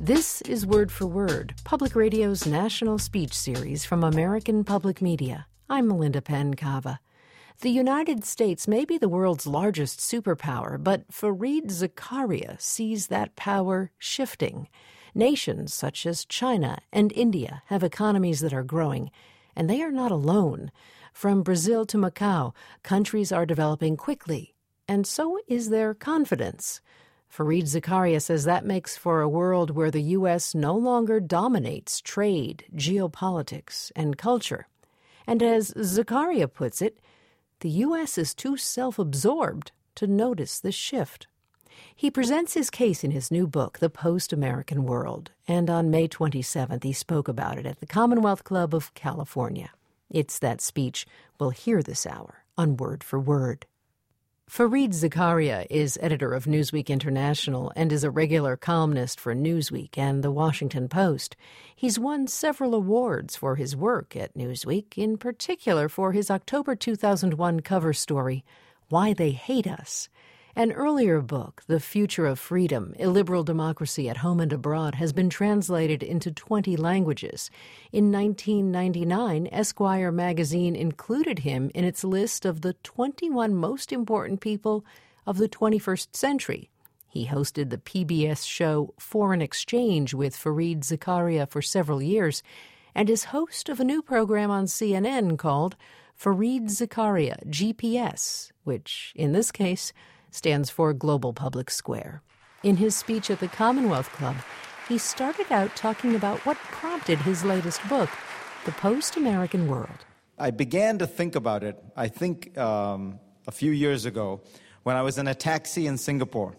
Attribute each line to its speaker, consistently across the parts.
Speaker 1: This is Word for Word, Public Radio's national speech series from American Public Media. I'm Melinda Penn-Cava. The United States may be the world's largest superpower, but Fareed Zakaria sees that power shifting. Nations such as China and India have economies that are growing, and they are not alone. From Brazil to Macau, countries are developing quickly, and so is their confidence. Fareed Zakaria says that makes for a world where the U.S. no longer dominates trade, geopolitics, and culture. And as Zakaria puts it, the U.S. is too self-absorbed to notice the shift. He presents his case in his new book, The Post-American World, and on May 27th he spoke about it at the Commonwealth Club of California. It's that speech we'll hear this hour on Word for Word. Fareed Zakaria is editor of Newsweek International and is a regular columnist for Newsweek and The Washington Post. He's won several awards for his work at Newsweek, in particular for his October 2001 cover story, Why They Hate Us. An earlier book, The Future of Freedom, Illiberal Democracy at Home and Abroad, has been translated into 20 languages. In 1999, Esquire magazine included him in its list of the 21 most important people of the 21st century. He hosted the PBS show Foreign Exchange with Fareed Zakaria for several years and is host of a new program on CNN called Fareed Zakaria GPS, which, in this case, stands for Global Public Square. In his speech at the Commonwealth Club, he started out talking about what prompted his latest book, The Post-American World.
Speaker 2: I began to think about it, I think, a few years ago when I was in a taxi in Singapore.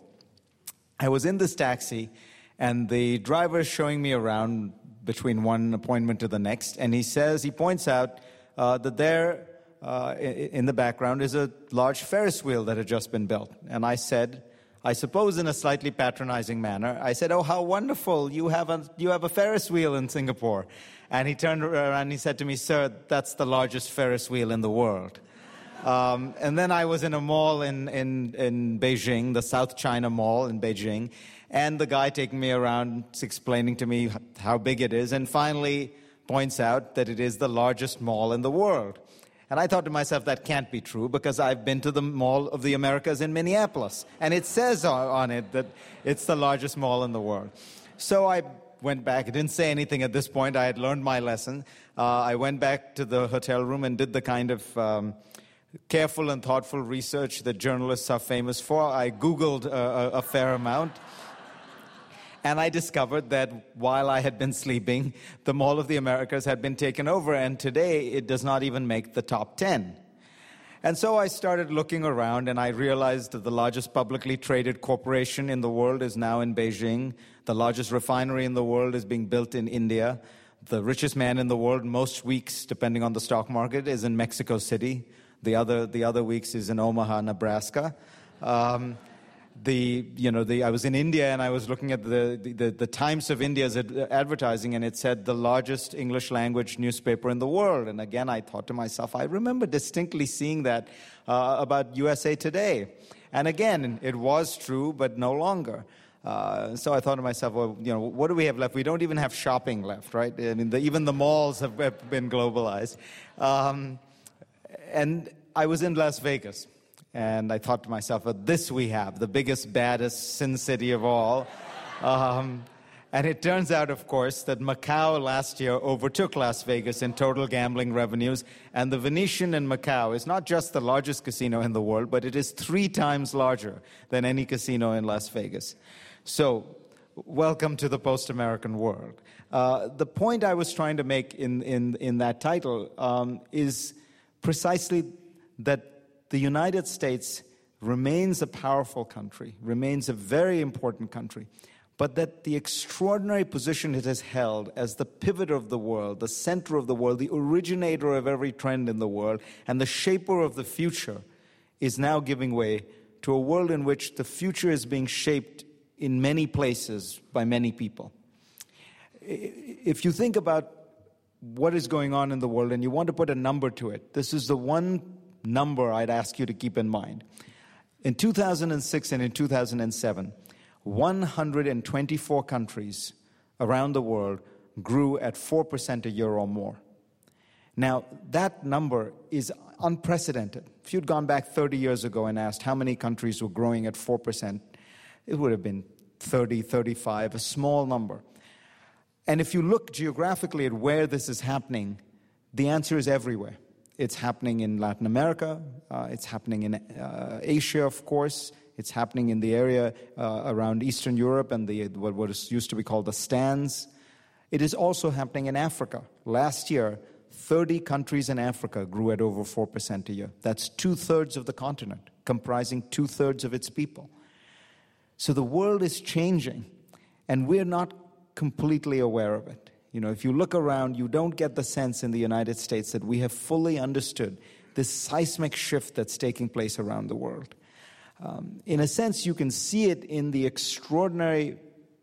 Speaker 2: I was in this taxi, and the driver is showing me around between one appointment to the next, and he points out that there in the background is a large Ferris wheel that had just been built. And I said, I suppose in a slightly patronizing manner, I said, "Oh, how wonderful, you have a Ferris wheel in Singapore." And he turned around and he said to me, "Sir, that's the largest Ferris wheel in the world." And then I was in a mall in Beijing, the South China Mall in Beijing, and the guy taking me around explaining to me how big it is, and finally points out that it is the largest mall in the world. And I thought to myself, that can't be true, because I've been to the Mall of the Americas in Minneapolis, and it says on it that it's the largest mall in the world. So I went back. I didn't say anything at this point. I had learned my lesson. I went back to the hotel room and did the kind of careful and thoughtful research that journalists are famous for. I Googled a fair amount. And I discovered that while I had been sleeping, the Mall of the Americas had been taken over, and today it does not even make the top 10. And so I started looking around, and I realized that the largest publicly traded corporation in the world is now in Beijing. The largest refinery in the world is being built in India. The richest man in the world most weeks, depending on the stock market, is in Mexico City. The other weeks is in Omaha, Nebraska. I was in India, and I was looking at the Times of India's advertising, and it said the largest English language newspaper in the world. And again, I thought to myself, I remember distinctly seeing that about USA Today. And again, it was true, but no longer. So I thought to myself, well, what do we have left? We don't even have shopping left, right? I mean, even the malls have been globalized. And I was in Las Vegas. And I thought to myself, this we have, the biggest, baddest sin city of all. And it turns out, of course, that Macau last year overtook Las Vegas in total gambling revenues. And the Venetian in Macau is not just the largest casino in the world, but it is 3 times larger than any casino in Las Vegas. So, welcome to the post-American world. The point I was trying to make in that title is precisely that the United States remains a powerful country, remains a very important country, but that the extraordinary position it has held as the pivot of the world, the center of the world, the originator of every trend in the world, and the shaper of the future, is now giving way to a world in which the future is being shaped in many places by many people. If you think about what is going on in the world and you want to put a number to it, this is the one number I'd ask you to keep in mind. In 2006 and in 2007, 124 countries around the world grew at 4% a year or more. Now, that number is unprecedented. If you'd gone back 30 years ago and asked how many countries were growing at 4%, it would have been 30, 35, a small number. And if you look geographically at where this is happening, the answer is everywhere. It's happening in Latin America, it's happening in Asia, of course, it's happening in the area around Eastern Europe and what used to be called the Stans. It is also happening in Africa. Last year, 30 countries in Africa grew at over 4% a year. That's 2/3 of the continent, comprising 2/3 of its people. So the world is changing, and we're not completely aware of it. If you look around, you don't get the sense in the United States that we have fully understood this seismic shift that's taking place around the world. In a sense, you can see it in the extraordinary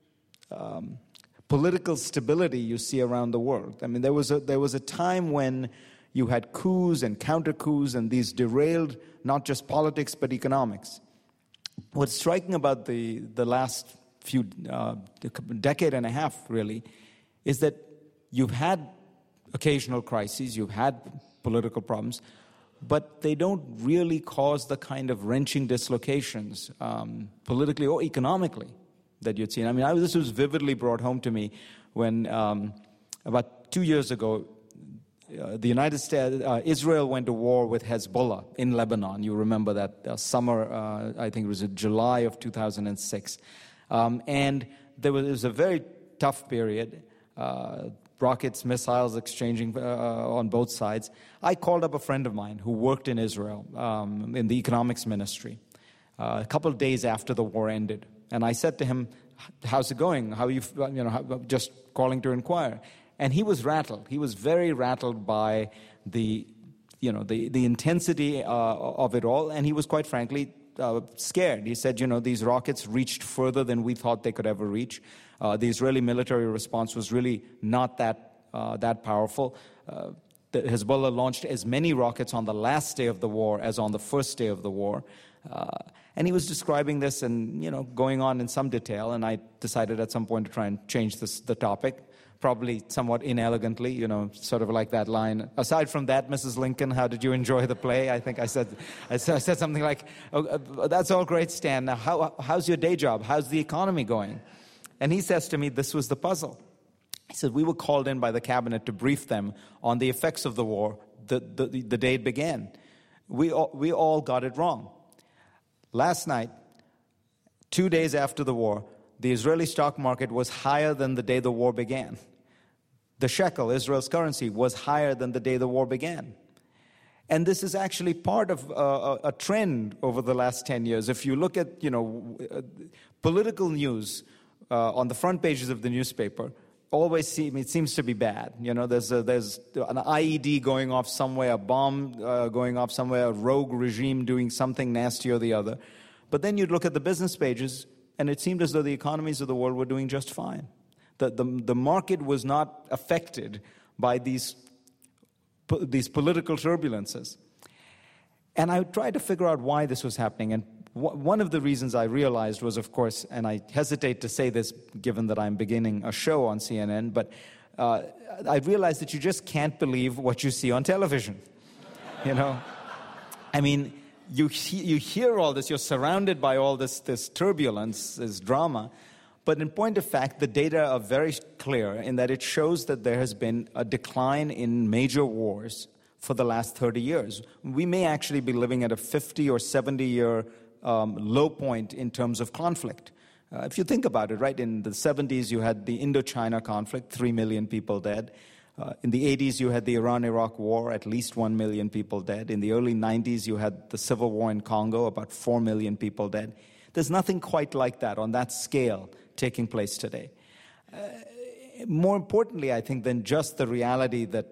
Speaker 2: political stability you see around the world. I mean, there was a time when you had coups and counter-coups, and these derailed not just politics but economics. What's striking about the last few decade and a half, really, is that you've had occasional crises, you've had political problems, but they don't really cause the kind of wrenching dislocations politically or economically that you'd seen. I mean, this was vividly brought home to me when about 2 years ago, the United States, Israel went to war with Hezbollah in Lebanon. You remember that summer, I think it was in July of 2006. And it was a very tough period. Rockets, missiles exchanging on both sides. I called up a friend of mine who worked in Israel in the economics ministry a couple of days after the war ended. And I said to him, how's it going? How are you, just calling to inquire. And he was rattled. He was very rattled by the intensity of it all. And he was quite frankly scared. He said, these rockets reached further than we thought they could ever reach. The Israeli military response was really not that powerful. The Hezbollah launched as many rockets on the last day of the war as on the first day of the war. And he was describing this and, going on in some detail. And I decided at some point to try and change the topic, probably somewhat inelegantly, sort of like that line. Aside from that, Mrs. Lincoln, how did you enjoy the play? I think I said something like, oh, that's all great, Stan. Now, how's your day job? How's the economy going? And he says to me, this was the puzzle. He said, we were called in by the cabinet to brief them on the effects of the war the day it began. We all got it wrong. Last night, 2 days after the war, the Israeli stock market was higher than the day the war began. The shekel, Israel's currency, was higher than the day the war began. And this is actually part of a trend over the last 10 years. If you look at, political news on the front pages of the newspaper, it seems to be bad. There's an IED going off somewhere, a bomb going off somewhere, a rogue regime doing something nasty or the other. But then you'd look at the business pages, and it seemed as though the economies of the world were doing just fine. The market was not affected by these political turbulences. And I tried to figure out why this was happening. And one of the reasons I realized was, of course, and I hesitate to say this given that I'm beginning a show on CNN, but I realized that you just can't believe what you see on television. I mean, you hear all this, you're surrounded by all this turbulence, this drama, but in point of fact, the data are very clear in that it shows that there has been a decline in major wars for the last 30 years. We may actually be living at a 50 or 70-year low point in terms of conflict. If you think about it, right, in the 70s you had the Indochina conflict, 3 million people dead. In the 80s you had the Iran-Iraq war, at least 1 million people dead. In the early 90s you had the civil war in Congo, about 4 million people dead. There's nothing quite like that on that scale taking place today. More importantly, I think, than just the reality that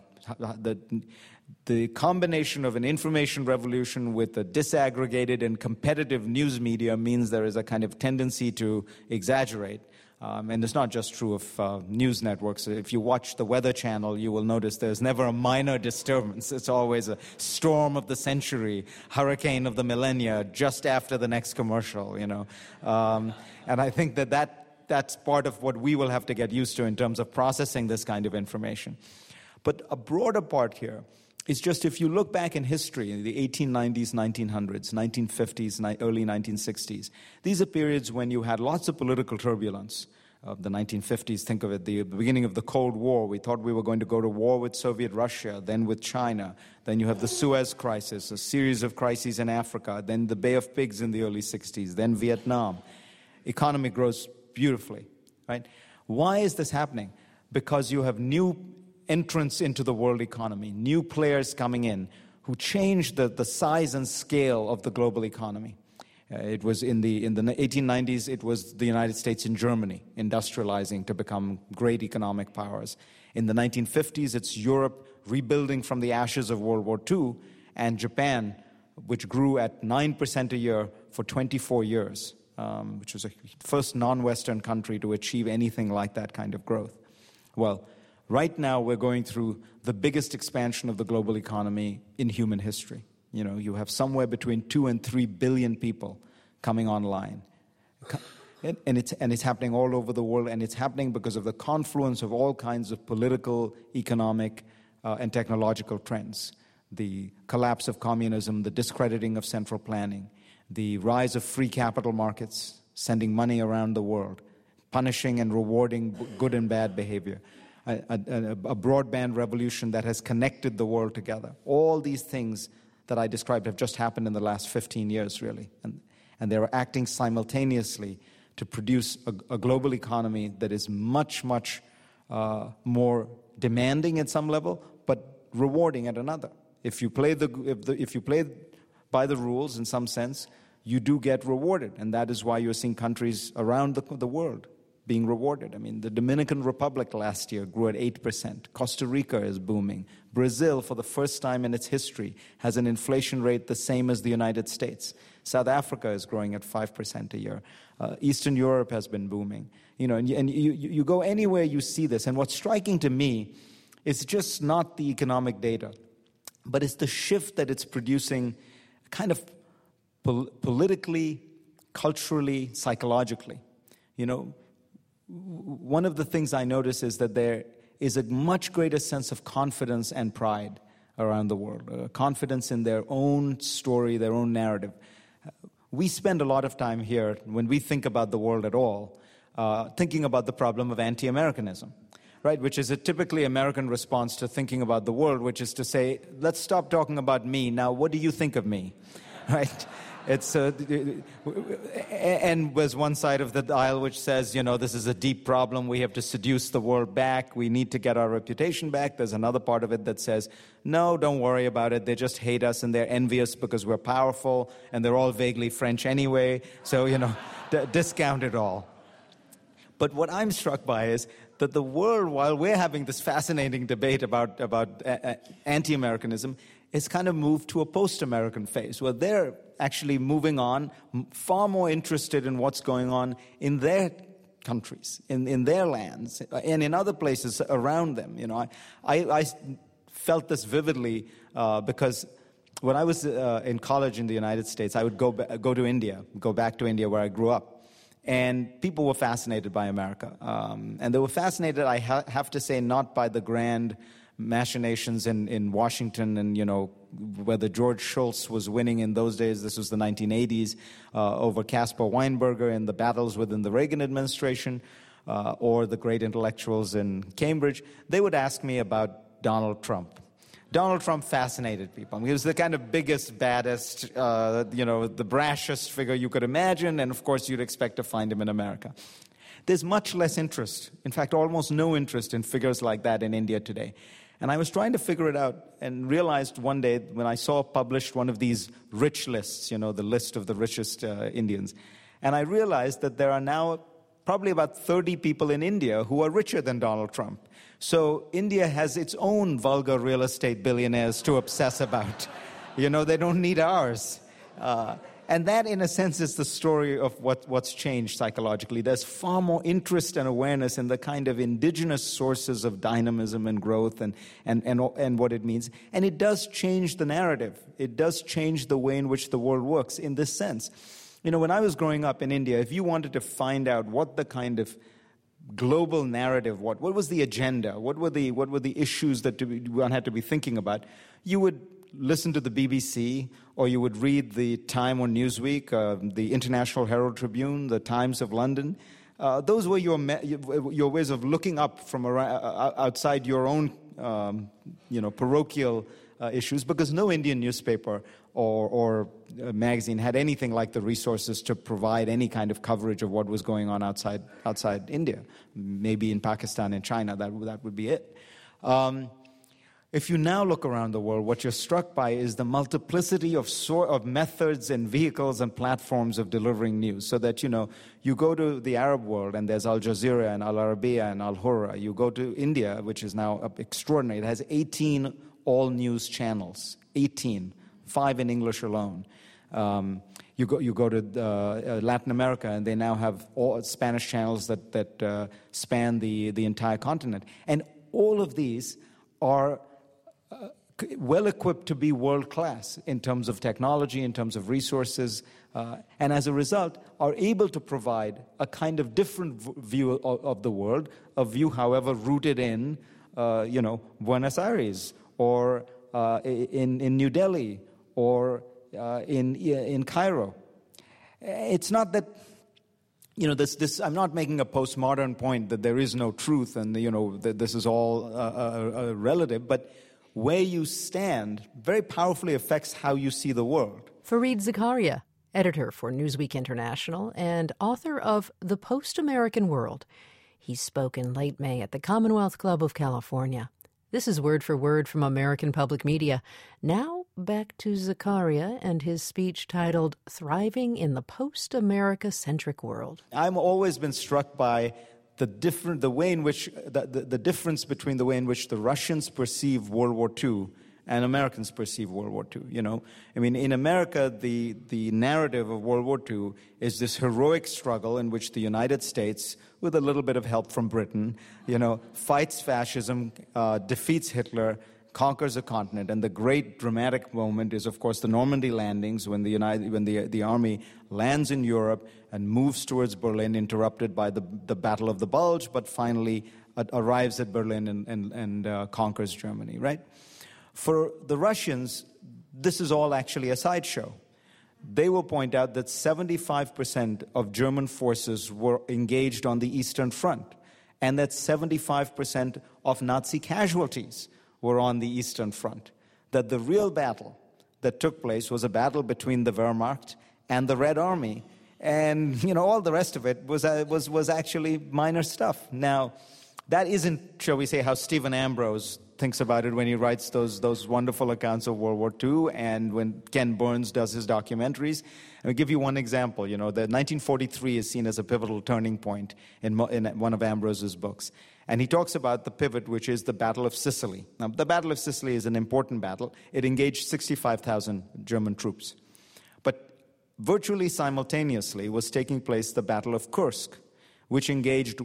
Speaker 2: the combination of an information revolution with a disaggregated and competitive news media means there is a kind of tendency to exaggerate. And it's not just true of news networks. If you watch the Weather Channel, you will notice there's never a minor disturbance. It's always a storm of the century, hurricane of the millennia, just after the next commercial, And I think that that's part of what we will have to get used to in terms of processing this kind of information. But a broader part here is just if you look back in history, in the 1890s, 1900s, 1950s, early 1960s, these are periods when you had lots of political turbulence. The 1950s, think of it, the beginning of the Cold War. We thought we were going to go to war with Soviet Russia, then with China. Then you have the Suez Crisis, a series of crises in Africa, then the Bay of Pigs in the early 60s, then Vietnam. Economy grows beautifully, right? Why is this happening? Because you have new entrance into the world economy, new players coming in who change the size and scale of the global economy. It was in the 1890s, it was the United States and Germany industrializing to become great economic powers. In the 1950s, it's Europe rebuilding from the ashes of World War II, and Japan, which grew at 9% a year for 24 years, which was the first non-Western country to achieve anything like that kind of growth. Well, right now, we're going through the biggest expansion of the global economy in human history. You know, you have somewhere between 2 and 3 billion people coming online. And it's happening all over the world, and it's happening because of the confluence of all kinds of political, economic, and technological trends. The collapse of communism, the discrediting of central planning, the rise of free capital markets, sending money around the world, punishing and rewarding good and bad behavior. A broadband revolution that has connected the world together. All these things that I described have just happened in the last 15 years, really. And they're acting simultaneously to produce a global economy that is much, much more demanding at some level, but rewarding at another. If you play if you play by the rules, in some sense, you do get rewarded. And that is why you're seeing countries around the world being rewarded. I mean, the Dominican Republic last year grew at 8%. Costa Rica is booming. Brazil, for the first time in its history, has an inflation rate the same as the United States. South Africa is growing at 5% a year. Eastern Europe has been booming. You know, and you go anywhere, you see this. And what's striking to me is just not the economic data, but it's the shift that it's producing kind of politically, culturally, psychologically. You know, one of the things I notice is that there is a much greater sense of confidence and pride around the world, confidence in their own story, their own narrative. We spend a lot of time here, when we think about the world at all, thinking about the problem of anti-Americanism, right? Which is a typically American response to thinking about the world, which is to say, let's stop talking about me. Now, what do you think of me, right? It's and there's one side of the aisle which says, you know, this is a deep problem. We have to seduce the world back. We need to get our reputation back. There's another part of it that says, no, don't worry about it. They just hate us and they're envious because we're powerful and they're all vaguely French anyway. So, you know, discount it all. But what I'm struck by is that the world, while we're having this fascinating debate about anti-Americanism, is kind of moved to a post-American phase, where they're actually moving on, far more interested in what's going on in their countries, in their lands, and in other places around them. You know, I felt this vividly because when I was in college in the United States, I would go back to India where I grew up. And people were fascinated by America. And they were fascinated, I have to say, not by the grand machinations in Washington and, you know, whether George Shultz was winning in those days. This was the 1980s, over Caspar Weinberger and the battles within the Reagan administration, or the great intellectuals in Cambridge. They would ask me about Donald Trump. Donald Trump fascinated people. I mean, he was the kind of biggest, baddest, you know, the brashest figure you could imagine, and of course you'd expect to find him in America. There's much less interest, in fact, almost no interest in figures like that in India today. And I was trying to figure it out and realized one day when I saw published one of these rich lists, you know, the list of the richest Indians, and I realized that there are now probably about 30 people in India who are richer than Donald Trump. So India has its own vulgar real estate billionaires to obsess about. You know, they don't need ours. And that, in a sense, is the story of what's changed psychologically. There's far more interest and awareness in the kind of indigenous sources of dynamism and growth and what it means. And it does change the narrative. It does change the way in which the world works in this sense. When I was growing up in India, if you wanted to find out what the kind of global narrative, what was the agenda, what were the issues that one had to be thinking about, you would listen to the BBC, or you would read the Time or Newsweek, the International Herald Tribune, the Times of London. Those were your ways of looking up from outside your own parochial issues, because no Indian newspaper or magazine had anything like the resources to provide any kind of coverage of what was going on outside India. Maybe in Pakistan and China, that would be it. If you now look around the world, what you're struck by is the multiplicity of methods and vehicles and platforms of delivering news. So that, you go to the Arab world and there's Al Jazeera and Al Arabiya and Al Hurra. You go to India, which is now extraordinary. It has 18 all-news channels, 18, 5 in English alone. You go to Latin America, and they now have all Spanish channels that span the entire continent. And all of these are well-equipped to be world-class in terms of technology, in terms of resources, and as a result are able to provide a kind of different view of the world, a view, however, rooted in, Buenos Aires, or in New Delhi, or in Cairo. It's not that, this. I'm not making a postmodern point that there is no truth and, that this is all relative, but where you stand very powerfully affects how you see the world.
Speaker 1: Fareed Zakaria, editor for Newsweek International and author of The Post-American World. He spoke in late May at the Commonwealth Club of California. This is Word for Word from American Public Media. Now back to Zakaria and his speech titled Thriving in the Post-America-Centric World.
Speaker 2: I've always been struck by the difference between the way in which the Russians perceive World War II and Americans perceive World War II. In America, the narrative of World War II is this heroic struggle in which the United States, with a little bit of help from Britain, fights fascism, defeats Hitler, conquers a continent. And the great dramatic moment is, of course, the Normandy landings, when the army lands in Europe and moves towards Berlin, interrupted by the Battle of the Bulge, but finally arrives at Berlin and conquers Germany, right? For the Russians, this is all actually a sideshow. They will point out that 75% of German forces were engaged on the Eastern Front, and that 75% of Nazi casualties were on the Eastern Front. That the real battle that took place was a battle between the Wehrmacht and the Red Army, and all the rest of it was actually minor stuff. Now, that isn't, shall we say, how Stephen Ambrose thinks about it when he writes those wonderful accounts of World War II, and when Ken Burns does his documentaries. I'll give you one example. The 1943 is seen as a pivotal turning point in one of Ambrose's books. And he talks about the pivot, which is the Battle of Sicily. Now, the Battle of Sicily is an important battle. It engaged 65,000 German troops. But virtually simultaneously was taking place the Battle of Kursk, which engaged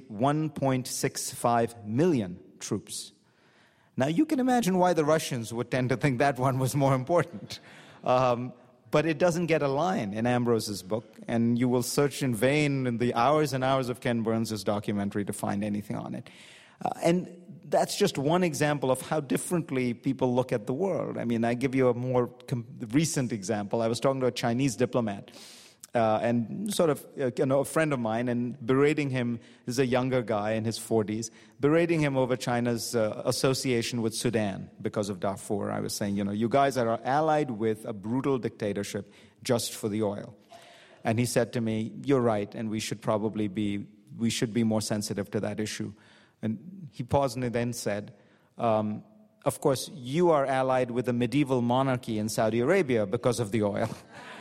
Speaker 2: 1.65 million troops. Now, you can imagine why the Russians would tend to think that one was more important. But it doesn't get a line in Ambrose's book, and you will search in vain in the hours and hours of Ken Burns' documentary to find anything on it. And that's just one example of how differently people look at the world. I give you a more recent example. I was talking to a Chinese diplomat, and sort of a friend of mine, and berating him. This is a younger guy in his 40s, berating him over China's association with Sudan because of Darfur. I was saying, you guys are allied with a brutal dictatorship just for the oil. And he said to me, you're right, and we should be more sensitive to that issue. And he paused and then said, of course, you are allied with a medieval monarchy in Saudi Arabia because of the oil.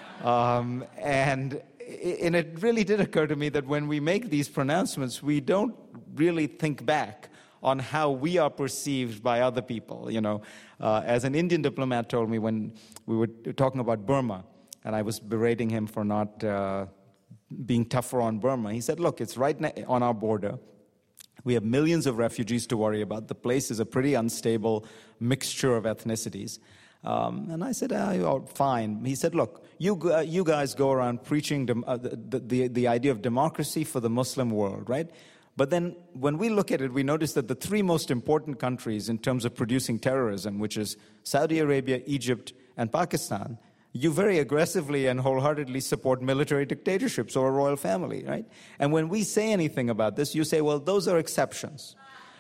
Speaker 2: And it really did occur to me that when we make these pronouncements, we don't really think back on how we are perceived by other people. As an Indian diplomat told me when we were talking about Burma, and I was berating him for not being tougher on Burma, he said, look, it's right on our border. We have millions of refugees to worry about. The place is a pretty unstable mixture of ethnicities. And I said, oh, fine. He said, look, you guys go around preaching the idea of democracy for the Muslim world, right? But then when we look at it, we notice that the three most important countries in terms of producing terrorism, which is Saudi Arabia, Egypt, and Pakistan, you very aggressively and wholeheartedly support military dictatorships or a royal family, right? And when we say anything about this, you say, well, those are exceptions.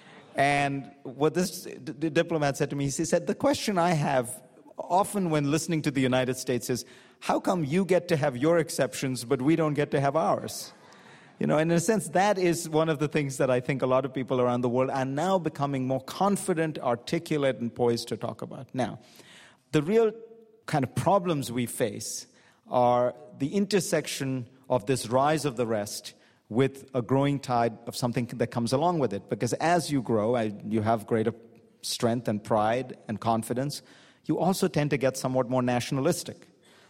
Speaker 2: And what this diplomat said to me, he said, the question I have often when listening to the United States is, how come you get to have your exceptions, but we don't get to have ours? You know, and in a sense, that is one of the things that I think a lot of people around the world are now becoming more confident, articulate, and poised to talk about. Now, the real kind of problems we face are the intersection of this rise of the rest with a growing tide of something that comes along with it. Because as you grow, you have greater strength and pride and confidence. You also tend to get somewhat more nationalistic.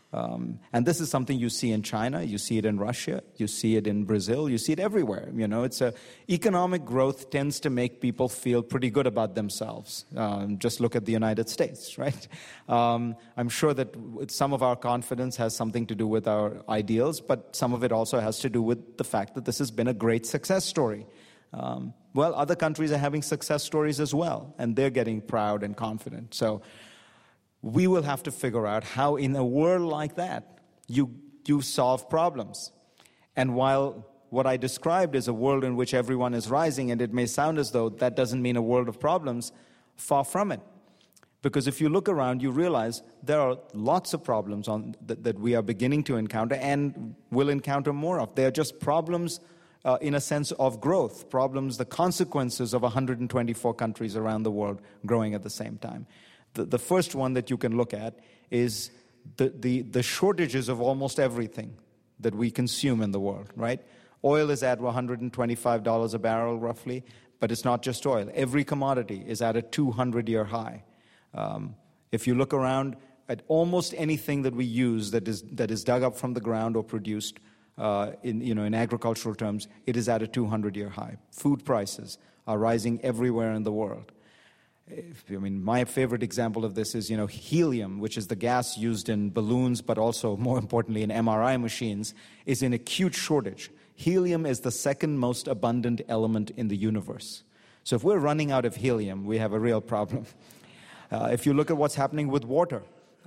Speaker 2: And this is something you see in China, you see it in Russia, you see it in Brazil, you see it everywhere. You know, economic growth tends to make people feel pretty good about themselves. Just look at the United States, right? I'm sure that some of our confidence has something to do with our ideals, but some of it also has to do with the fact that this has been a great success story. Well, other countries are having success stories as well, and they're getting proud and confident. So we will have to figure out how, in a world like that, you solve problems. And while what I described is a world in which everyone is rising, and it may sound as though that doesn't mean a world of problems, far from it. Because if you look around, you realize there are lots of problems that we are beginning to encounter and will encounter more of. They are just problems in a sense of growth, problems, the consequences of 124 countries around the world growing at the same time. The first one that you can look at is the shortages of almost everything that we consume in the world, right? Oil is at $125 a barrel roughly, but it's not just oil. Every commodity is at a 200-year high. If you look around at almost anything that we use that is dug up from the ground or produced in agricultural terms, it is at a 200-year high. Food prices are rising everywhere in the world. My favorite example of this is, helium, which is the gas used in balloons, but also, more importantly, in MRI machines, is in acute shortage. Helium is the second most abundant element in the universe. So if we're running out of helium, we have a real problem. If you look at what's happening with water,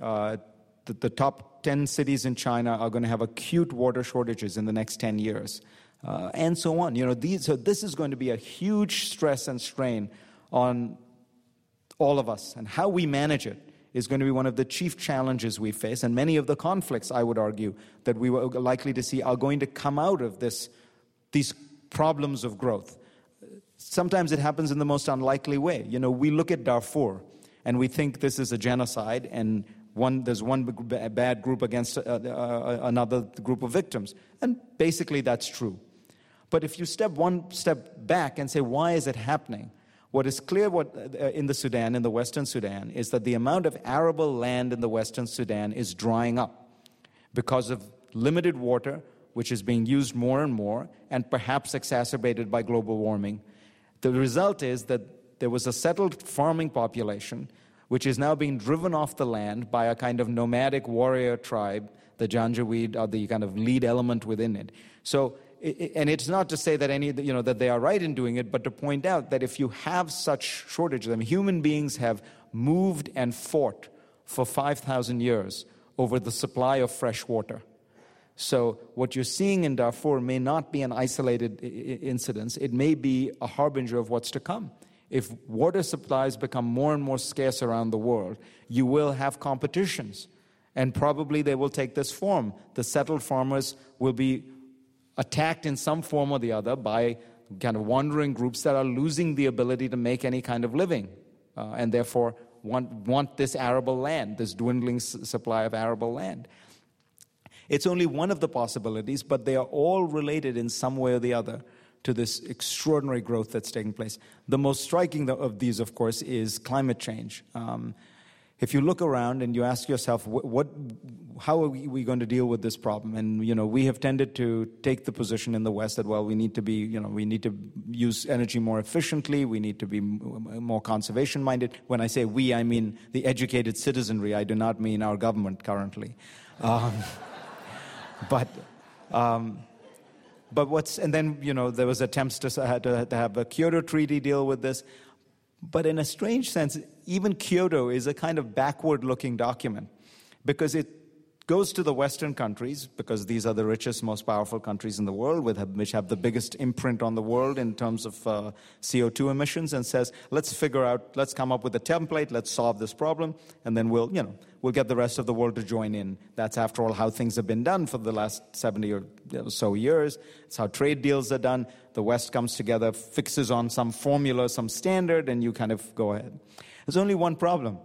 Speaker 2: the top 10 cities in China are going to have acute water shortages in the next 10 years, and so on. So this is going to be a huge stress and strain on all of us, and how we manage it is going to be one of the chief challenges we face, and many of the conflicts, I would argue, that we were likely to see are going to come out of these problems of growth. Sometimes it happens in the most unlikely way. We look at Darfur, and we think this is a genocide, and there's one bad group against another group of victims, and basically that's true. But if you step one step back and say, why is it happening? What is clear in the Western Sudan, is that the amount of arable land in the Western Sudan is drying up because of limited water, which is being used more and more, and perhaps exacerbated by global warming. The result is that there was a settled farming population, which is now being driven off the land by a kind of nomadic warrior tribe. The Janjaweed are the kind of lead element within it. So, and it's not to say that that they are right in doing it, but to point out that if you have such shortages, human beings have moved and fought for 5,000 years over the supply of fresh water. So what you're seeing in Darfur may not be an isolated incident. It may be a harbinger of what's to come. If water supplies become more and more scarce around the world, you will have competitions. And probably they will take this form. The settled farmers will be attacked in some form or the other by kind of wandering groups that are losing the ability to make any kind of living, and therefore want this arable land, this dwindling supply of arable land. It's only one of the possibilities, but they are all related in some way or the other to this extraordinary growth that's taking place. The most striking of these, of course, is climate change. if you look around and you ask yourself, how are we going to deal with this problem? And, we have tended to take the position in the West that, well, we need to use energy more efficiently. We need to be more conservation-minded. When I say we, I mean the educated citizenry. I do not mean our government currently. But then, there was attempts to have a Kyoto Treaty deal with this. But in a strange sense, even Kyoto is a kind of backward-looking document because it goes to the Western countries, because these are the richest, most powerful countries in the world, which have the biggest imprint on the world in terms of CO2 emissions, and says, let's come up with a template, let's solve this problem, and then we'll get the rest of the world to join in. That's, after all, how things have been done for the last 70 or so years. It's how trade deals are done. The West comes together, fixes on some formula, some standard, and you kind of go ahead. There's only one problem.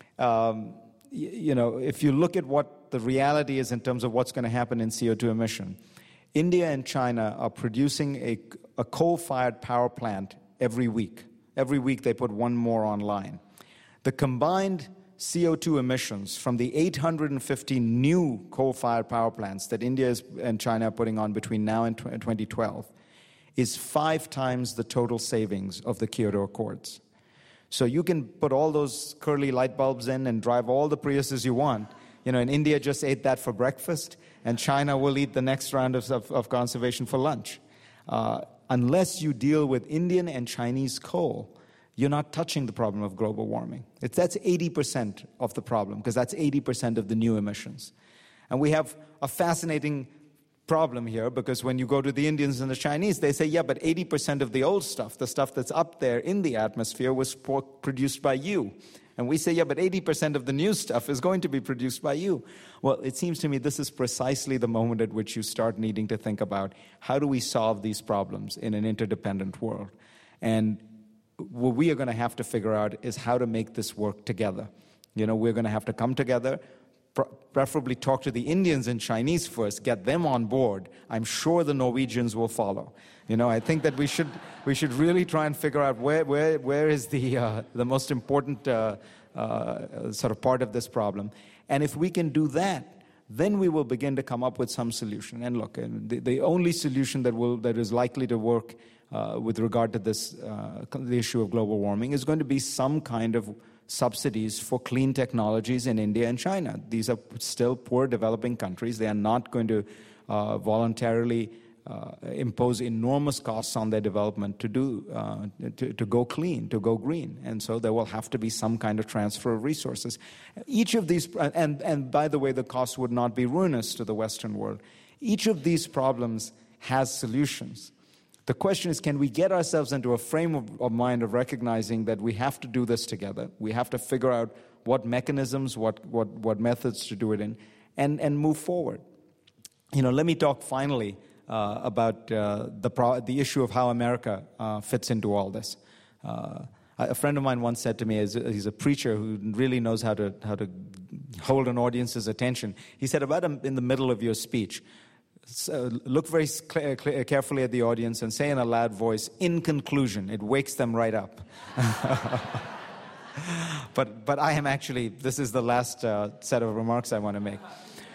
Speaker 2: If you look at what the reality is in terms of what's going to happen in CO2 emission, India and China are producing a coal-fired power plant every week. Every week they put one more online. The combined CO2 emissions from the 850 new coal-fired power plants that India and China are putting on between now and 2012 is 5 times the total savings of the Kyoto Accords. So you can put all those curly light bulbs in and drive all the Priuses you want. And India just ate that for breakfast, and China will eat the next round of conservation for lunch. Unless you deal with Indian and Chinese coal, you're not touching the problem of global warming. That's 80% of the problem, because that's 80% of the new emissions. And we have a fascinating problem here, because when you go to the Indians and the Chinese, they say, yeah, but 80% of the old stuff, the stuff that's up there in the atmosphere, was produced by you. And we say, yeah, but 80% of the new stuff is going to be produced by you. Well, it seems to me this is precisely the moment at which you start needing to think about, how do we solve these problems in an interdependent world? And what we are going to have to figure out is how to make this work together. We're going to have to come together, preferably talk to the Indians and Chinese first, get them on board. I'm sure the Norwegians will follow. I think that we should really try and figure out where is the most important sort of part of this problem. And if we can do that, then we will begin to come up with some solution. And look, the only solution that is likely to work with regard to this the issue of global warming is going to be some kind of subsidies for clean technologies in India and China. These are still poor developing countries. They are not going to voluntarily impose enormous costs on their development to go clean, to go green. And so there will have to be some kind of transfer of resources. Each of these, and by the way, the cost would not be ruinous to the Western world. Each of these problems has solutions. The question is, can we get ourselves into a frame of mind of recognizing that we have to do this together? We have to figure out what mechanisms, what methods to do it in, and move forward. Let me talk finally about the issue of how America fits into all this. A friend of mine once said to me, he's a preacher who really knows how to hold an audience's attention. He said, about in the middle of your speech, look very carefully at the audience and say in a loud voice, "In conclusion." It wakes them right up. But I am actually, this is the last set of remarks I want to make.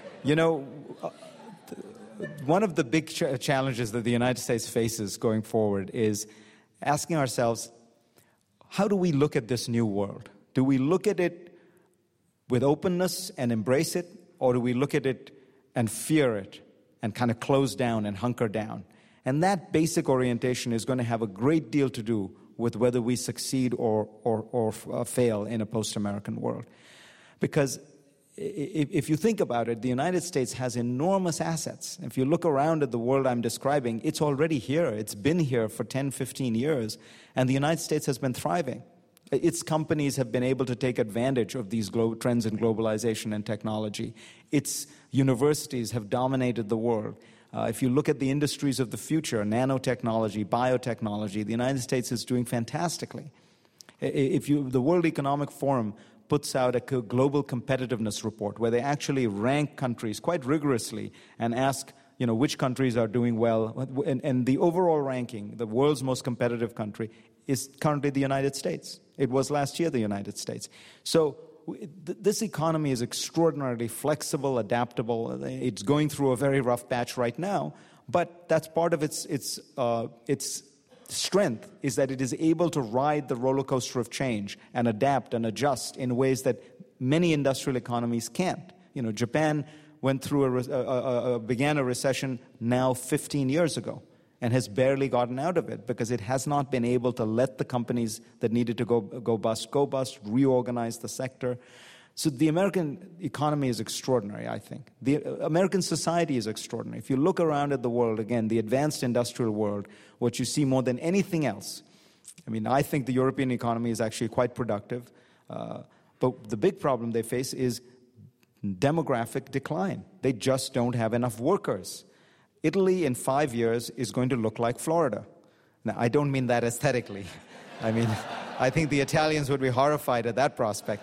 Speaker 2: One of the big challenges that the United States faces going forward is asking ourselves, how do we look at this new world? Do we look at it with openness and embrace it, or do we look at it and fear it and kind of close down and hunker down? And that basic orientation is going to have a great deal to do with whether we succeed or fail in a post-American world. Because if you think about it, the United States has enormous assets. If you look around at the world I'm describing, it's already here. It's been here for 10, 15 years, and the United States has been thriving. Its companies have been able to take advantage of these trends in globalization and technology. Its universities have dominated the world. If you look at the industries of the future, nanotechnology, biotechnology, the United States is doing fantastically. The World Economic Forum puts out a global competitiveness report where they actually rank countries quite rigorously and ask, which countries are doing well. And the overall ranking, the world's most competitive country, is currently the United States. It was last year the United States. So this economy is extraordinarily flexible, adaptable. It's going through a very rough patch right now, but that's part of its strength, is that it is able to ride the roller coaster of change and adapt and adjust in ways that many industrial economies can't. Japan went through began a recession now 15 years ago and has barely gotten out of it because it has not been able to let the companies that needed to go bust, reorganize the sector. So the American economy is extraordinary, I think. The American society is extraordinary. If you look around at the world, again, the advanced industrial world, what you see more than anything else, I think the European economy is actually quite productive. But the big problem they face is demographic decline. They just don't have enough workers. Italy in 5 years is going to look like Florida. Now, I don't mean that aesthetically. I think the Italians would be horrified at that prospect.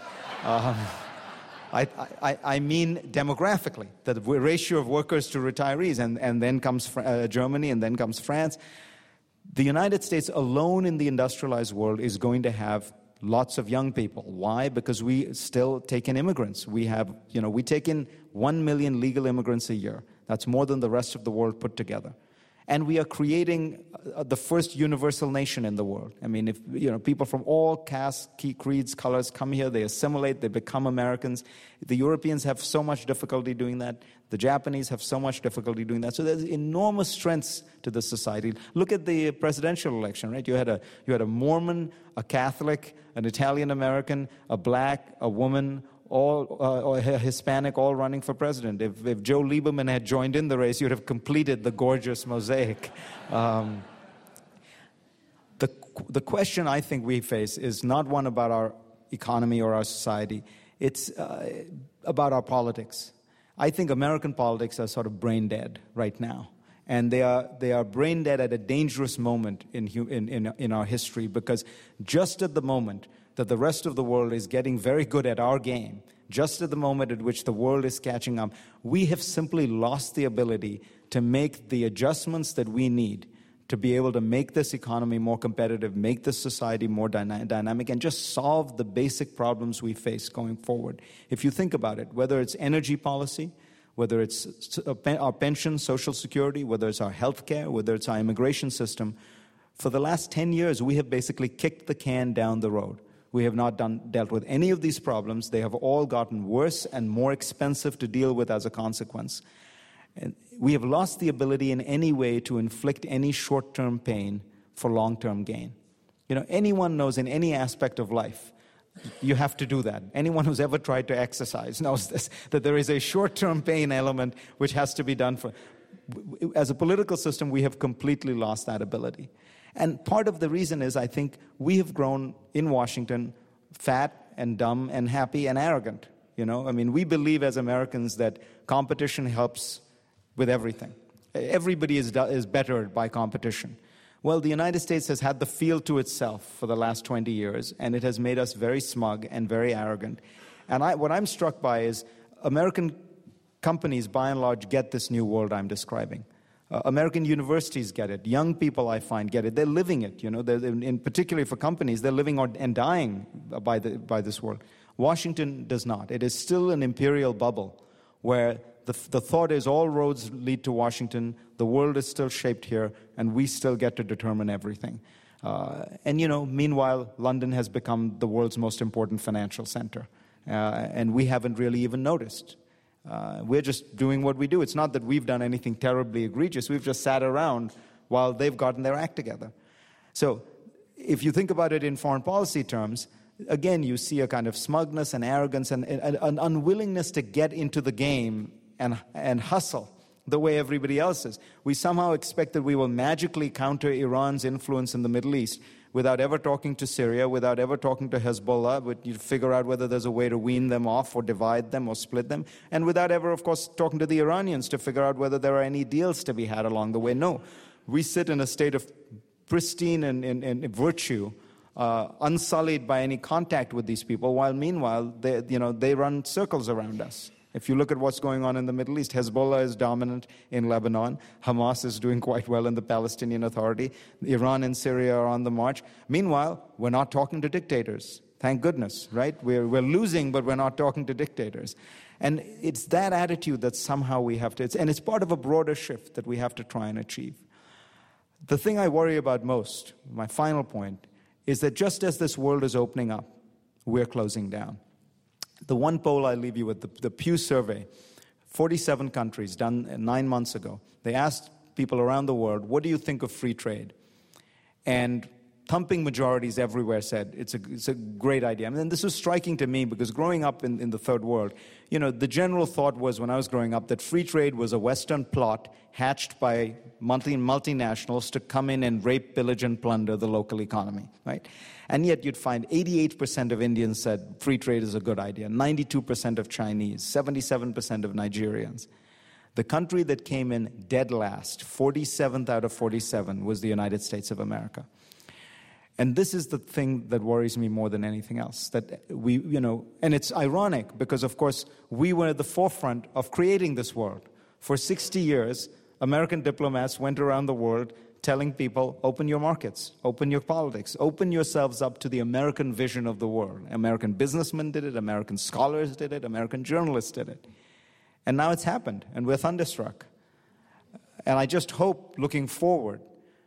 Speaker 2: I mean demographically, the ratio of workers to retirees, and then comes Germany, and then comes France. The United States alone in the industrialized world is going to have lots of young people. Why? Because we still take in immigrants. We take in 1 million legal immigrants a year. That's more than the rest of the world put together. And we are creating the first universal nation in the world. If people from all castes, creeds, colors come here, they assimilate, they become Americans. The Europeans have so much difficulty doing that. The Japanese have so much difficulty doing that. So there's enormous strengths to the society. Look at the presidential election, right? You had a Mormon, a Catholic, an Italian American, a black, a woman, all Hispanic, all running for president. If Joe Lieberman had joined in the race, you'd have completed the gorgeous mosaic. The question I think we face is not one about our economy or our society. It's about our politics. I think American politics are sort of brain dead right now. And they are brain dead at a dangerous moment in our history, because just at the moment that the rest of the world is getting very good at our game, just at the moment at which the world is catching up, we have simply lost the ability to make the adjustments that we need to be able to make this economy more competitive, make this society more dynamic, and just solve the basic problems we face going forward. If you think about it, whether it's energy policy, whether it's our pension, Social Security, whether it's our health care, whether it's our immigration system, for the last 10 years, we have basically kicked the can down the road. We have not dealt with any of these problems. They have all gotten worse and more expensive to deal with as a consequence. And we have lost the ability in any way to inflict any short-term pain for long-term gain. Anyone knows in any aspect of life, you have to do that. Anyone who's ever tried to exercise knows this, that there is a short-term pain element which has to be done for. As a political system, we have completely lost that ability. And part of the reason is, I think, we have grown in Washington fat and dumb and happy and arrogant. We believe as Americans that competition helps with everything. Everybody is bettered by competition. Well, the United States has had the field to itself for the last 20 years, and it has made us very smug and very arrogant. And what I'm struck by is American companies, by and large, get this new world I'm describing. American universities get it. Young people, I find, get it. They're living it. Particularly for companies, they're living and dying by this world. Washington does not. It is still an imperial bubble where the thought is all roads lead to Washington, the world is still shaped here, and we still get to determine everything. Meanwhile, London has become the world's most important financial center, and we haven't really even noticed. We're just doing what we do. It's not that we've done anything terribly egregious. We've just sat around while they've gotten their act together. So if you think about it in foreign policy terms, again, you see a kind of smugness and arrogance and an unwillingness to get into the game and hustle the way everybody else is. We somehow expect that we will magically counter Iran's influence in the Middle East without ever talking to Syria, without ever talking to Hezbollah, but you figure out whether there's a way to wean them off or divide them or split them, and without ever, of course, talking to the Iranians to figure out whether there are any deals to be had along the way. No, we sit in a state of pristine and virtue, unsullied by any contact with these people, while meanwhile they run circles around us. If you look at what's going on in the Middle East, Hezbollah is dominant in Lebanon. Hamas is doing quite well in the Palestinian Authority. Iran and Syria are on the march. Meanwhile, we're not talking to dictators. Thank goodness, right? We're losing, but we're not talking to dictators. And it's that attitude that somehow we have to, and it's part of a broader shift that we have to try and achieve. The thing I worry about most, my final point, is that just as this world is opening up, we're closing down. The one poll I leave you with, the Pew survey, 47 countries done 9 months ago. They asked people around the world, what do you think of free trade? And thumping majorities everywhere said it's a great idea. I mean, this was striking to me because growing up in the third world, the general thought was when I was growing up that free trade was a Western plot hatched by multinationals to come in and rape, pillage, and plunder the local economy, right? And yet you'd find 88% of Indians said free trade is a good idea, 92% of Chinese, 77% of Nigerians. The country that came in dead last, 47th out of 47, was the United States of America. And this is the thing that worries me more than anything else, that we, and it's ironic because, of course, we were at the forefront of creating this world. For 60 years, American diplomats went around the world telling people, open your markets, open your politics, open yourselves up to the American vision of the world. American businessmen did it, American scholars did it, American journalists did it. And now it's happened, and we're thunderstruck. And I just hope, looking forward,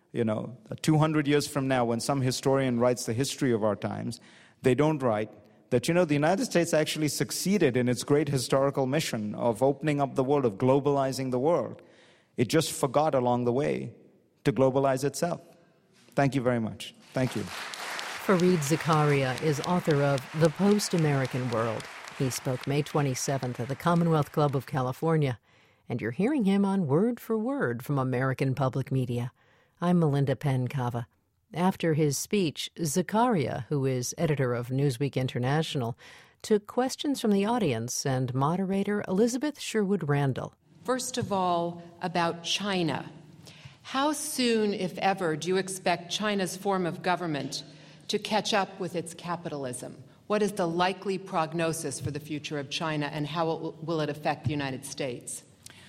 Speaker 2: 200 years from now, when some historian writes the history of our times, they don't write that, the United States actually succeeded in its great historical mission of opening up the world, of globalizing the world. It just forgot along the way to globalize itself. Thank you very much. Thank you.
Speaker 1: Fareed Zakaria is author of The Post-American World. He spoke May 27th at the Commonwealth Club of California. And you're hearing him on Word for Word from American Public Media. I'm Melinda Penn-Cava. After his speech, Zakaria, who is editor of Newsweek International, took questions from the audience and moderator Elizabeth Sherwood Randall.
Speaker 3: First of all, about China. How soon, if ever, do you expect China's form of government to catch up with its capitalism? What is the likely prognosis for the future of China, and how will it affect the United States?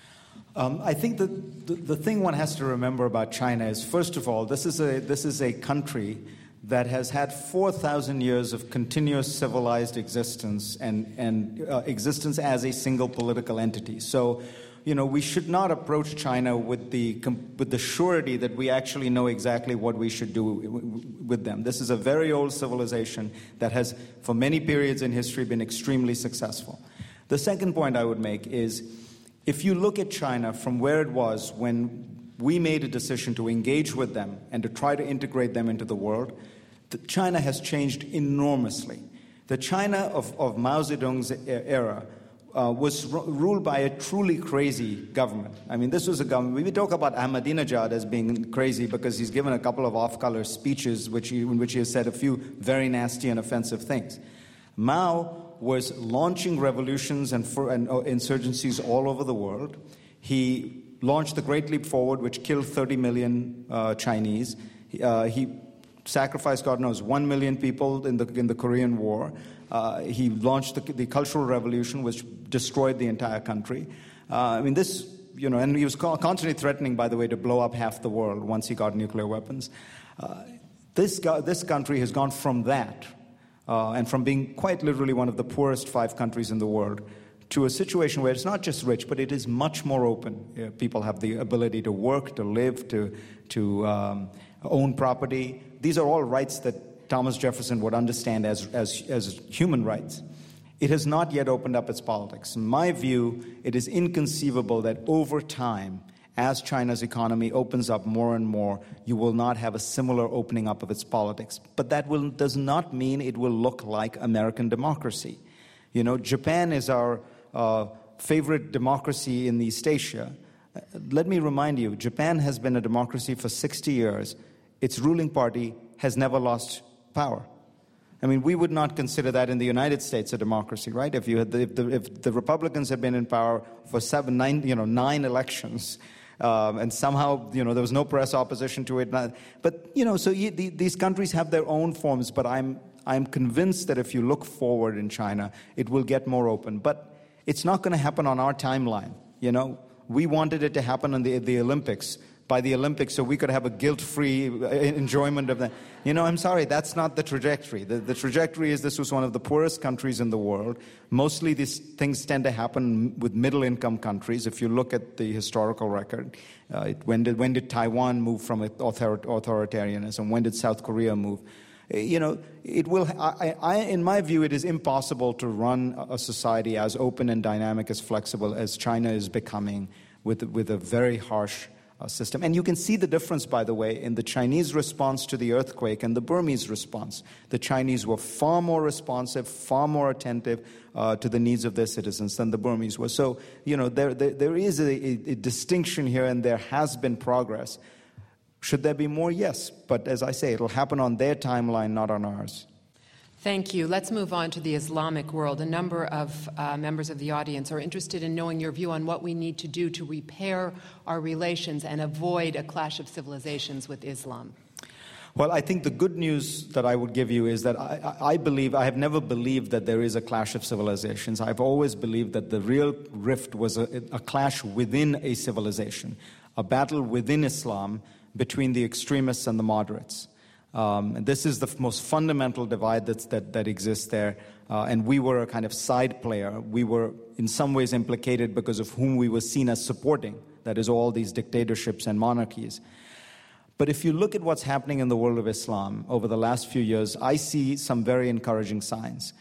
Speaker 2: I think that the thing one has to remember about China is, first of all, this is a country that has had 4,000 years of continuous civilized existence and existence as a single political entity. So, we should not approach China with the surety that we actually know exactly what we should do with them. This is a very old civilization that has, for many periods in history, been extremely successful. The second point I would make is, if you look at China from where it was when we made a decision to engage with them and to try to integrate them into the world, China has changed enormously. The China of Mao Zedong's era was ruled by a truly crazy government. I mean, this was a government. We talk about Ahmadinejad as being crazy because he's given a couple of off-color speeches in which he has said a few very nasty and offensive things. Mao was launching revolutions and insurgencies all over the world. He launched the Great Leap Forward, which killed 30 million Chinese. He sacrificed, God knows, 1 million people in the Korean War. He launched the Cultural Revolution, which destroyed the entire country. And he was constantly threatening, by the way, to blow up half the world once he got nuclear weapons. This country has gone from that, and from being quite literally one of the poorest 5 countries in the world, to a situation where it's not just rich, but it is much more open. People have the ability to work, to live, to own property. These are all rights that Thomas Jefferson would understand as human rights. It has not yet opened up its politics. In my view, it is inconceivable that over time, as China's economy opens up more and more, you will not have a similar opening up of its politics. But that does not mean it will look like American democracy. Japan is our favorite democracy in East Asia. Let me remind you, Japan has been a democracy for 60 years. Its ruling party has never lost power. I mean, we would not consider that in the United States a democracy, right? If the Republicans had been in power for 9 elections, and somehow there was no press opposition to it. But these countries have their own forms. But I'm convinced that if you look forward in China, it will get more open. But it's not going to happen on our timeline. We wanted it to happen on the Olympics. by the Olympics so we could have a guilt-free enjoyment of that. I'm sorry, that's not the trajectory. The trajectory is this was one of the poorest countries in the world. Mostly these things tend to happen with middle-income countries. If you look at the historical record, when did Taiwan move from authoritarianism? When did South Korea move? It will. In my view, it is impossible to run a society as open and dynamic, as flexible as China is becoming, with a very harsh system. And you can see the difference, by the way, in the Chinese response to the earthquake and the Burmese response. The Chinese were far more responsive, far more attentive to the needs of their citizens than the Burmese were. So, there is a distinction here, and there has been progress. Should there be more? Yes. But as I say, it'll happen on their timeline, not on ours.
Speaker 3: Thank you. Let's move on to the Islamic world. A number of members of the audience are interested in knowing your view on what we need to do to repair our relations and avoid a clash of civilizations with Islam.
Speaker 2: Well, I think the good news that I would give you is that I have never believed that there is a clash of civilizations. I've always believed that the real rift was a clash within a civilization, a battle within Islam between the extremists and the moderates. And this is the most fundamental divide that exists there. And we were a kind of side player. We were in some ways implicated because of whom we were seen as supporting, that is, all these dictatorships and monarchies. But if you look at what's happening in the world of Islam over the last few years, I see some very encouraging signs.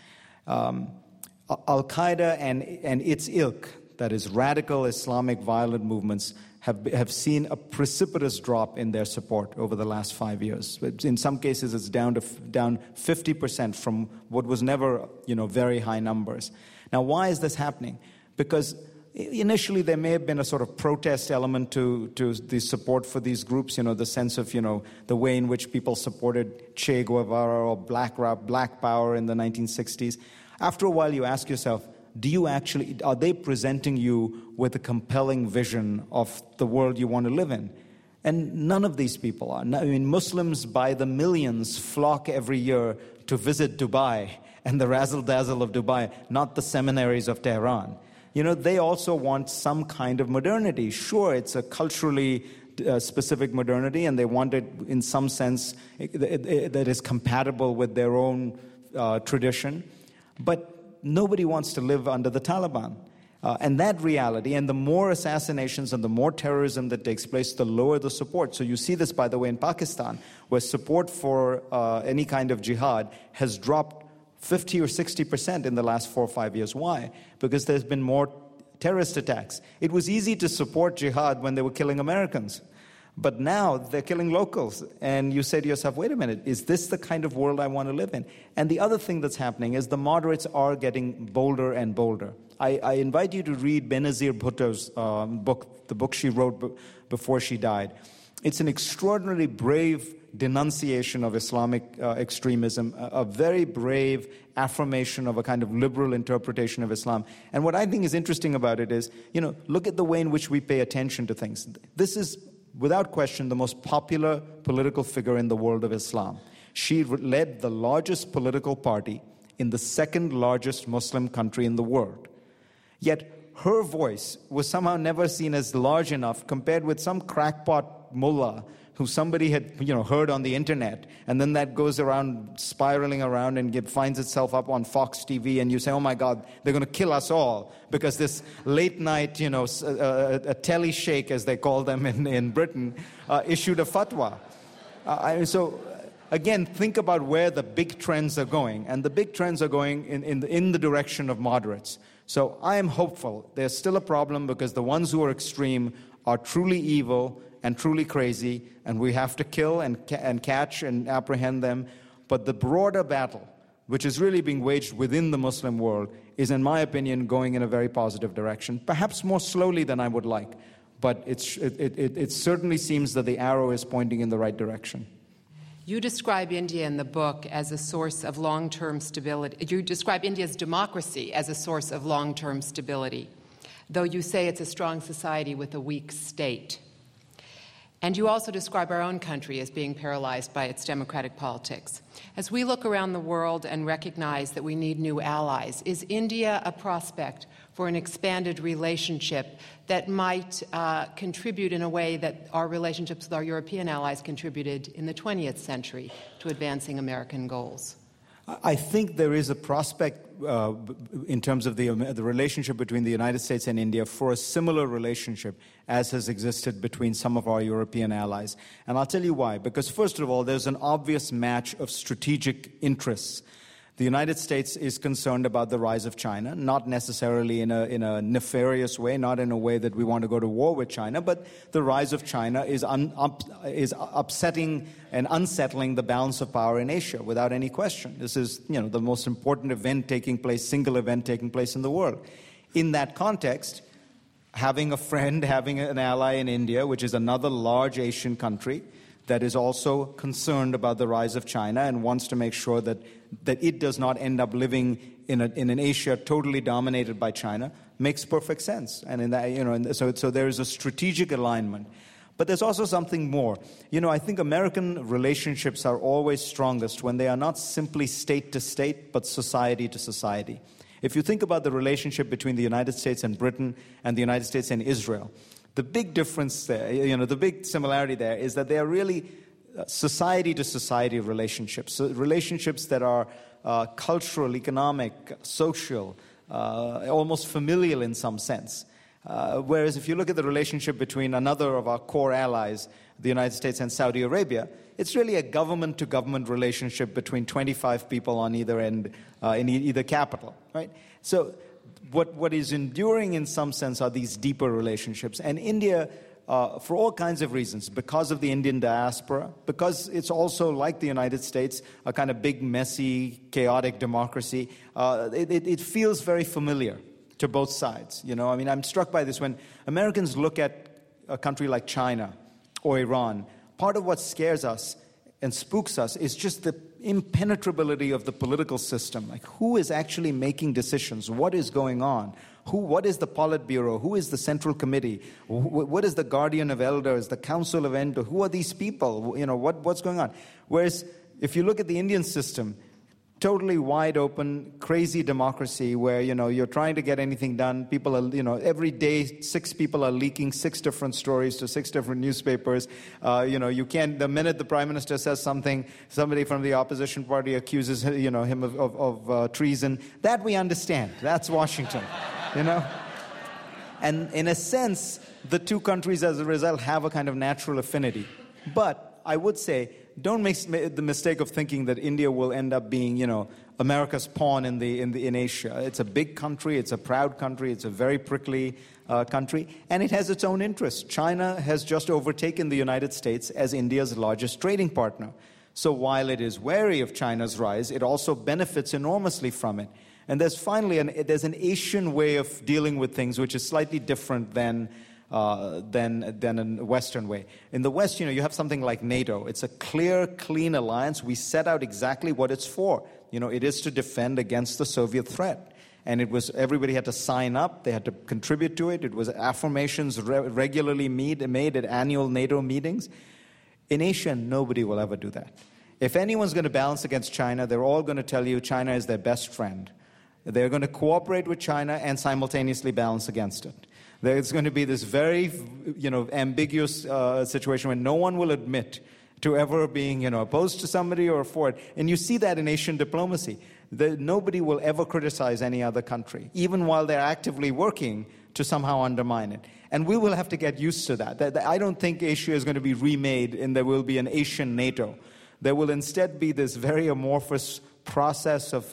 Speaker 2: Al-Qaeda and its ilk, that is, radical Islamic violent movements, have seen a precipitous drop in their support over the last 5 years. In some cases, it's down 50% from what was never, very high numbers. Now, why is this happening? Because initially there may have been a sort of protest element to the support for these groups, the sense of, the way in which people supported Che Guevara or Black Power in the 1960s. After a while, you ask yourself, are they presenting you with a compelling vision of the world you want to live in? And none of these people are. Muslims by the millions flock every year to visit Dubai and the razzle-dazzle of Dubai, not the seminaries of Tehran. They also want some kind of modernity. Sure, it's a culturally specific modernity, and they want it in some sense that is compatible with their own tradition. But nobody wants to live under the Taliban. And that reality, and the more assassinations and the more terrorism that takes place, the lower the support. So you see this, by the way, in Pakistan, where support for any kind of jihad has dropped 50 or 60% in the last 4 or 5 years. Why? Because there's been more terrorist attacks. It was easy to support jihad when they were killing Americans. But now they're killing locals. And you say to yourself, wait a minute, is this the kind of world I want to live in? And the other thing that's happening is the moderates are getting bolder and bolder. I invite you to read Benazir Bhutto's book, the book she wrote before she died. It's an extraordinarily brave denunciation of Islamic extremism, a very brave affirmation of a kind of liberal interpretation of Islam. And what I think is interesting about it is, look at the way in which we pay attention to things. This is, without question, the most popular political figure in the world of Islam. She led the largest political party in the second largest Muslim country in the world. Yet her voice was somehow never seen as large enough compared with some crackpot mullah who somebody had heard on the internet, and then that goes around, spiraling around, and finds itself up on Fox TV, and you say, oh my God, they're going to kill us all, because this late night, a telly sheikh, as they call them in Britain, issued a fatwa. So again, think about where the big trends are going, and the big trends are going in the direction of moderates. So I am hopeful. There's still a problem because the ones who are extreme are truly evil and truly crazy, and we have to kill and catch and apprehend them. But the broader battle, which is really being waged within the Muslim world, is, in my opinion, going in a very positive direction. Perhaps more slowly than I would like, but it certainly seems that the arrow is pointing in the right direction.
Speaker 3: You describe India in the book as a source of long-term stability. You describe India's democracy as a source of long-term stability, though you say it's a strong society with a weak state. And you also describe our own country as being paralyzed by its democratic politics. As we look around the world and recognize that we need new allies, is India a prospect for an expanded relationship that might contribute in a way that our relationships with our European allies contributed in the 20th century to advancing American goals?
Speaker 2: I think there is a prospect in terms of the relationship between the United States and India for a similar relationship as has existed between some of our European allies. And I'll tell you why. Because first of all, there's an obvious match of strategic interests. The United States is concerned about the rise of China, not necessarily in a nefarious way, not in a way that we want to go to war with China, but the rise of China is upsetting and unsettling the balance of power in Asia without any question. This is, the most important event taking place, single event taking place in the world. In that context, having a friend, having an ally in India, which is another large Asian country that is also concerned about the rise of China and wants to make sure that it does not end up living in an Asia totally dominated by China, makes perfect sense. And in that, so there is a strategic alignment. But there's also something more. I think American relationships are always strongest when they are not simply state to state, but society to society. If you think about the relationship between the United States and Britain and the United States and Israel, the big difference there, the big similarity there is that they are really society-to-society relationships, so relationships that are cultural, economic, social, almost familial in some sense. Whereas if you look at the relationship between another of our core allies, the United States and Saudi Arabia, it's really a government-to-government relationship between 25 people on either end, in either capital, right? So what is enduring in some sense are these deeper relationships. And India, for all kinds of reasons, because of the Indian diaspora, because it's also, like the United States, a kind of big, messy, chaotic democracy, it feels very familiar to both sides. I'm struck by this. When Americans look at a country like China or Iran, part of what scares us and spooks us is just the impenetrability of the political system. Like, who is actually making decisions? What is going on? What is the Politburo? Who is the Central Committee? What is the Guardian of Elders, the Council of Elders? Who are these people? What's going on? Whereas, if you look at the Indian system, totally wide open, crazy democracy where, you're trying to get anything done. People are, every day 6 people are leaking 6 different stories to 6 different newspapers. You can't, the minute the Prime Minister says something, somebody from the opposition party accuses, him of treason. That we understand. That's Washington, And in a sense, the two countries as a result have a kind of natural affinity. But I would say, don't make the mistake of thinking that India will end up being, America's pawn in Asia. It's a big country. It's a proud country. It's a very prickly country, and it has its own interests. China has just overtaken the United States as India's largest trading partner. So while it is wary of China's rise, it also benefits enormously from it. And there's finally there's an Asian way of dealing with things which is slightly different than a Western way. In the West, you have something like NATO. It's a clear, clean alliance. We set out exactly what it's for. It is to defend against the Soviet threat. And everybody had to sign up. They had to contribute to it. It was affirmations regularly made at annual NATO meetings. In Asia, nobody will ever do that. If anyone's going to balance against China, they're all going to tell you China is their best friend. They're going to cooperate with China and simultaneously balance against it. There's going to be this very, ambiguous situation where no one will admit to ever being, opposed to somebody or for it. And you see that in Asian diplomacy. Nobody will ever criticize any other country, even while they're actively working to somehow undermine it. And we will have to get used to that. I don't think Asia is going to be remade and there will be an Asian NATO. There will instead be this very amorphous process of,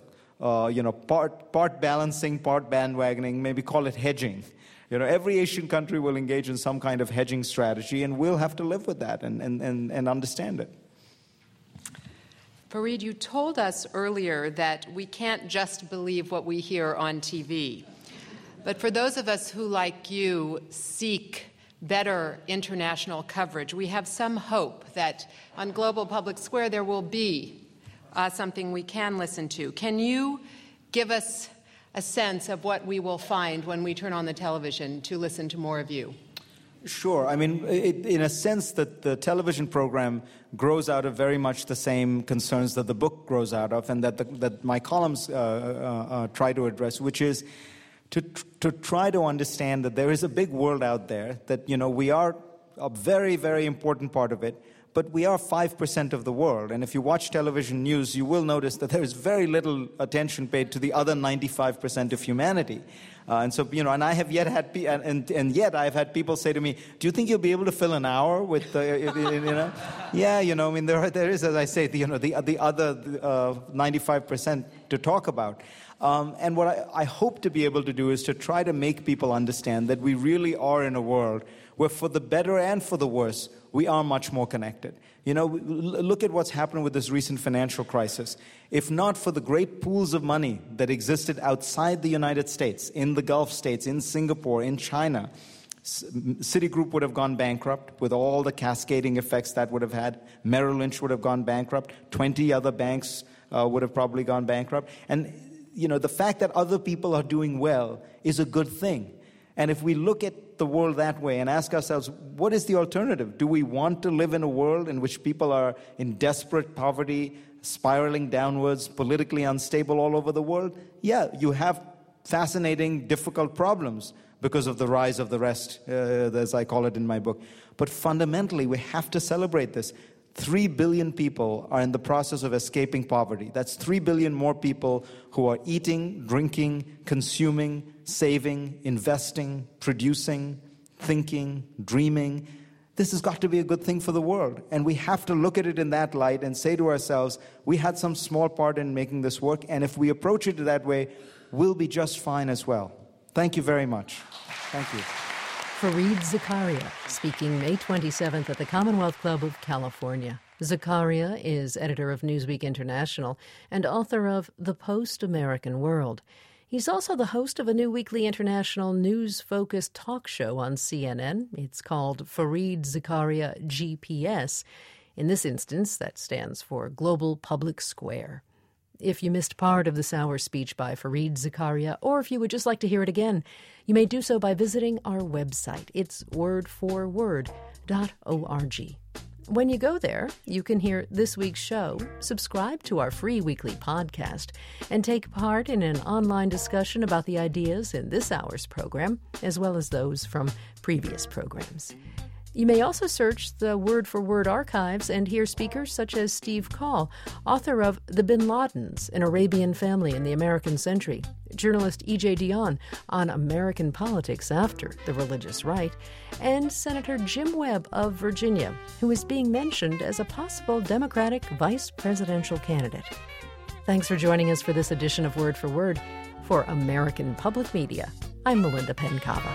Speaker 2: part balancing, part bandwagoning, maybe call it hedging. Every Asian country will engage in some kind of hedging strategy, and we'll have to live with that and understand it.
Speaker 3: Fareed, you told us earlier that we can't just believe what we hear on TV. But for those of us who, like you, seek better international coverage, we have some hope that on Global Public Square there will be something we can listen to. Can you give us a sense of what we will find when we turn on the television to listen to more of you?
Speaker 2: Sure. I mean, in a sense, that the television program grows out of very much the same concerns that the book grows out of, and that my columns try to address, which is to try to understand that there is a big world out there, that, we are a very, very important part of it, but we are 5% of the world. And if you watch television news, you will notice that there is very little attention paid to the other 95% of humanity. And so, and I have yet had, and yet I've had people say to me, "Do you think you'll be able to fill an hour with, Yeah, I mean, there is, as I say, the other 95% to talk about. And what I hope to be able to do is to try to make people understand that we really are in a world where, for the better and for the worse, we are much more connected. Look at what's happened with this recent financial crisis. If not for the great pools of money that existed outside the United States, in the Gulf states, in Singapore, in China, Citigroup would have gone bankrupt with all the cascading effects that would have had. Merrill Lynch would have gone bankrupt. 20 other banks would have probably gone bankrupt. And, the fact that other people are doing well is a good thing. And if we look at the world that way and ask ourselves, what is the alternative? Do we want to live in a world in which people are in desperate poverty, spiraling downwards, politically unstable all over the world? Yeah, you have fascinating, difficult problems because of the rise of the rest, as I call it in my book. But fundamentally, we have to celebrate this. 3 billion people are in the process of escaping poverty. That's 3 billion more people who are eating, drinking, consuming, saving, investing, producing, thinking, dreaming. This has got to be a good thing for the world. And we have to look at it in that light and say to ourselves, we had some small part in making this work, and if we approach it that way, we'll be just fine as well. Thank you very much. Thank you.
Speaker 1: Fareed Zakaria, speaking May 27th at the Commonwealth Club of California. Zakaria is editor of Newsweek International and author of The Post-American World. He's also the host of a new weekly international news-focused talk show on CNN. It's called Fareed Zakaria GPS. In this instance, that stands for Global Public Square. If you missed part of this hour's speech by Fareed Zakaria, or if you would just like to hear it again, you may do so by visiting our website. It's wordforword.org. When you go there, you can hear this week's show, subscribe to our free weekly podcast, and take part in an online discussion about the ideas in this hour's program, as well as those from previous programs. You may also search the Word for Word archives and hear speakers such as Steve Call, author of The Bin Ladens, An Arabian Family in the American Century, journalist E.J. Dionne on American politics after the religious right, and Senator Jim Webb of Virginia, who is being mentioned as a possible Democratic vice presidential candidate. Thanks for joining us for this edition of Word for Word. For American Public Media, I'm Melinda Penn-Cava.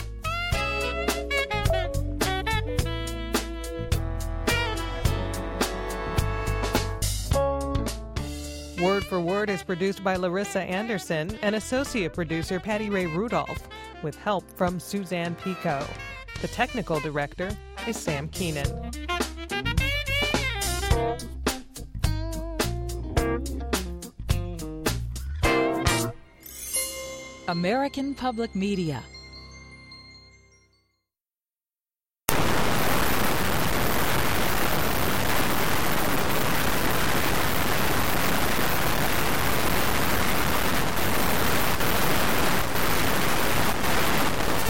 Speaker 4: Word for Word is produced by Larissa Anderson and associate producer Patty Ray Rudolph, with help from Suzanne Pico. The technical director is Sam Keenan.
Speaker 5: American Public Media